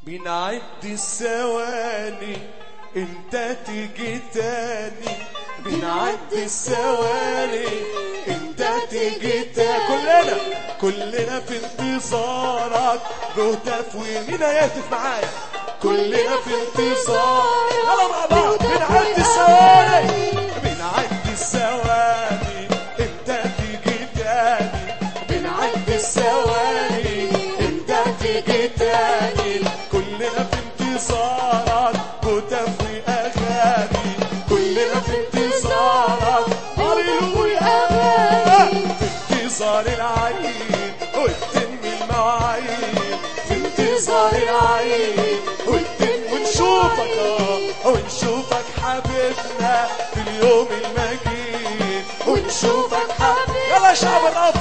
بنعد الثواني انت تيجي تاني، بنعد الثواني انت تيجي تاني، كلنا في انتظارك بهتاف. ومين هيهتف معايا؟ كلنا في انتظار. يلا مع بعض بنعد الثواني، بنعد الثواني انت تيجي تاني، بنعد الثواني انت تيجي تاني، كلنا في انتظارك بهتاف واغاني، كلنا في انتظارك هللويا، في انتظار العيد وتتم المواعيد، في انتظار العيد ونشوفك حبيبنا في اليوم المجيد، ونشوفك حبيبنا. يلا يا شعب الرب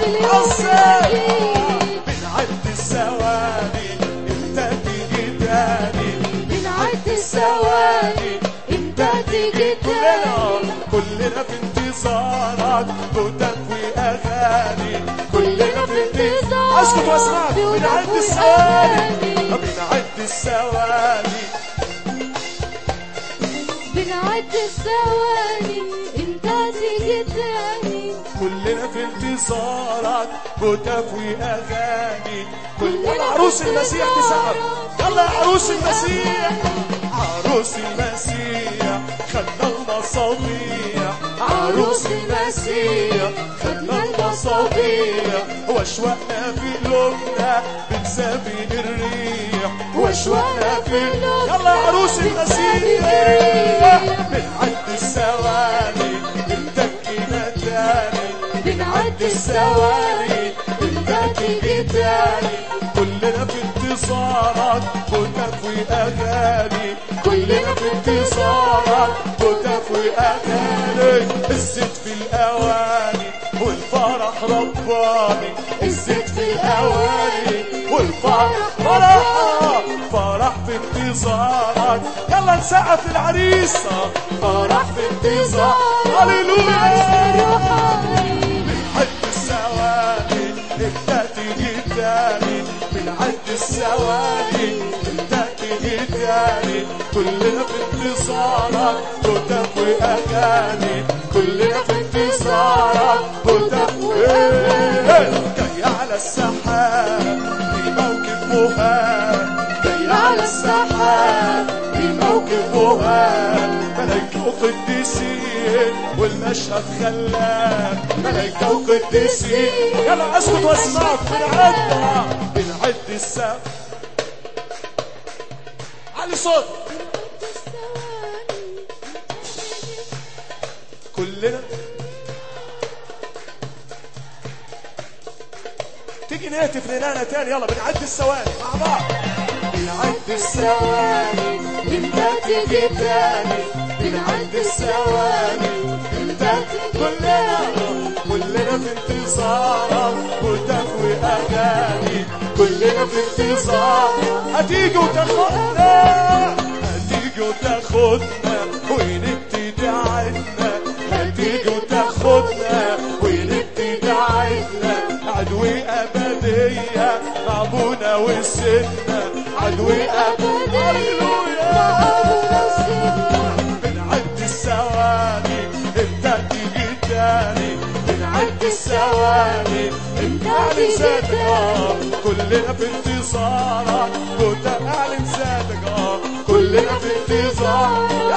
بنعد الثواني انت تيجي تاني، بنعد الثواني انت تيجي تاني، كلنا في انتظارك بهتاف واغاني، كلنا في انتظارك. اسكت واسمعك. بنعد الثواني، بنعد الثواني، بنعد الثواني انت تيجي تاني، كلنا في انتصارك بهتاف واغاني، كلنا. عروس المسيح تسقف. يلا يا عروس المسيح، عروس المسيح خدنا المصابيح، عروس المسيح خدنا المصابيح، واشواقنا في قلوبنا بتسابين الريح، واشواقنا في قلوبنا. يلا يا عروس المسيح، بنعد الثواني انت تجينا تاني، بنعد الثواني انت تيجي تاني، كلنا في انتصارك بهتاف واغاني، كلنا في انتصارك بهتاف واغاني. الزيت في الاواني والفرح رباني، الزيت في الاواني والفرح فرح في انتظارك. يلا نسقف العريس، فرح في انتظار. هللويا، بنعد الثواني انت تيجي تاني، بنعد الثواني انت تيجي تاني، كلنا في انتظارك بهتاف واغاني، كلنا في انتظارك بهتاف واغاني. جاي على السحاب في موكب مهاب، جاي على السحاب في موكب مهاب، ملايكة وقديسين والمشهد خلاب، ملايكة وقديسين. يلا اسكت واسمعك. بنعد السحاب. علي صوت. كلنا تيجي نهتف لنا تاني. يلا بنعد الثواني مع بعض، بنعد الثواني انت تيجي تاني، بنعد الثواني انت كلنا في انتظارك بهتاف واغاني، كلنا في انتظار. هتيجي وتاخدنا، هتيجي وتاخدنا ونبتدي عدنا، هتيجي وتاخدنا ونبتدي عدنا، عدوي أبدية مع أبونا وسيدنا، عدوي أبدية. بنعد الثواني انت تيجي تاني، بنعد الثواني انت اعلن ذاتك، كلنا في انتظارك بهتاف. اعلن ذاتك، كلنا في انتظار.